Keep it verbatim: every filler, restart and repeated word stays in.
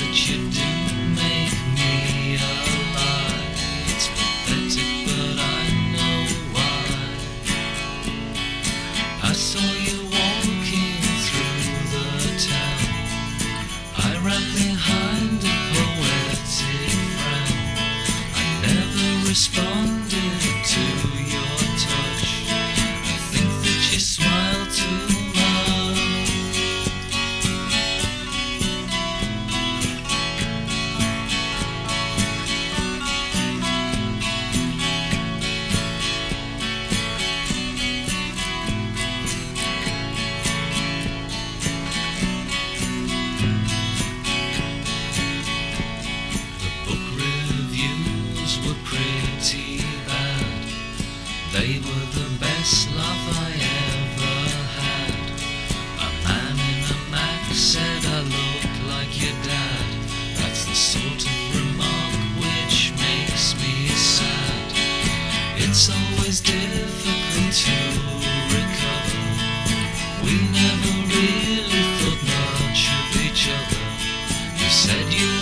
that you do make me alive. It's pathetic, but I know why. I saw you walking through the town. I ran behind a poetic frown. I never responded to your touch. I think that you smile too much. Were pretty bad. They were the best love I ever had. A man in a Mac said I looked like your dad. That's the sort of remark which makes me sad. It's always difficult to recover. We never really thought much of each other. You said you